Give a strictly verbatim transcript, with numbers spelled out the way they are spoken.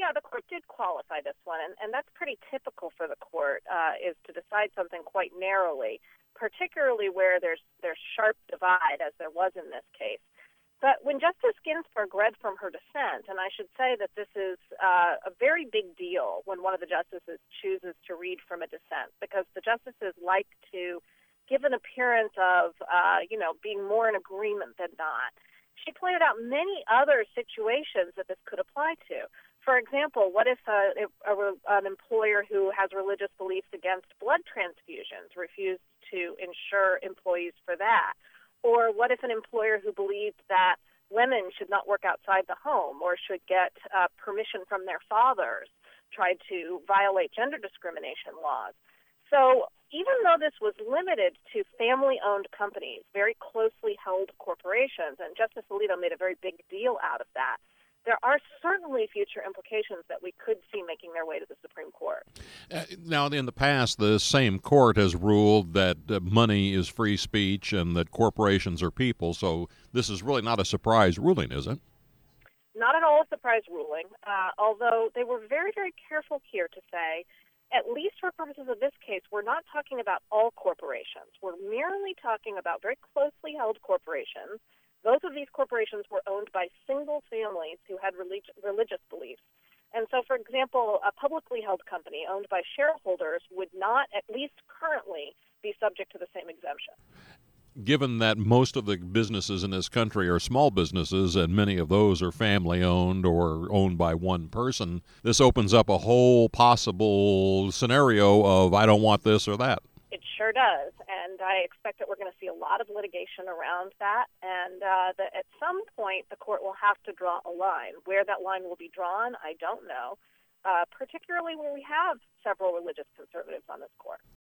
Yeah, the court did qualify this one, and, and that's pretty typical for the court, uh, is to decide something quite narrowly, particularly where there's there's sharp divide, as there was in this case. But when Justice Ginsburg read from her dissent, and I should say that this is uh, a very big deal when one of the justices chooses to read from a dissent, because the justices like to give an appearance of, uh, you know, being more in agreement than not. She pointed out many other situations that this could apply to. For example, what if a, a, an employer who has religious beliefs against blood transfusions refused to insure employees for that? Or what if an employer who believed that women should not work outside the home or should get uh, permission from their fathers tried to violate gender discrimination laws? So even though this was limited to family-owned companies, very closely held corporations, and Justice Alito made a very big deal out of that, there are certainly future implications that we could see making their way to the Supreme Court. Uh, now, in the past, the same court has ruled that uh, money is free speech and that corporations are people, so this is really not a surprise ruling, is it? Not at all a surprise ruling, uh, although they were very, very careful here to say, at least for purposes of this case, we're not talking about all corporations. We're merely talking about very closely held corporations. Both of these corporations were owned by single families who had relig- religious beliefs. And so, for example, a publicly held company owned by shareholders would not, at least currently, be subject to the same exemption. Given that most of the businesses in this country are small businesses and many of those are family-owned or owned by one person, this opens up a whole possible scenario of I don't want this or that. It sure does, and I expect that we're going to see a lot of litigation around that, and uh, that at some point the court will have to draw a line. Where that line will be drawn, I don't know, uh, particularly when we have several religious conservatives on this court.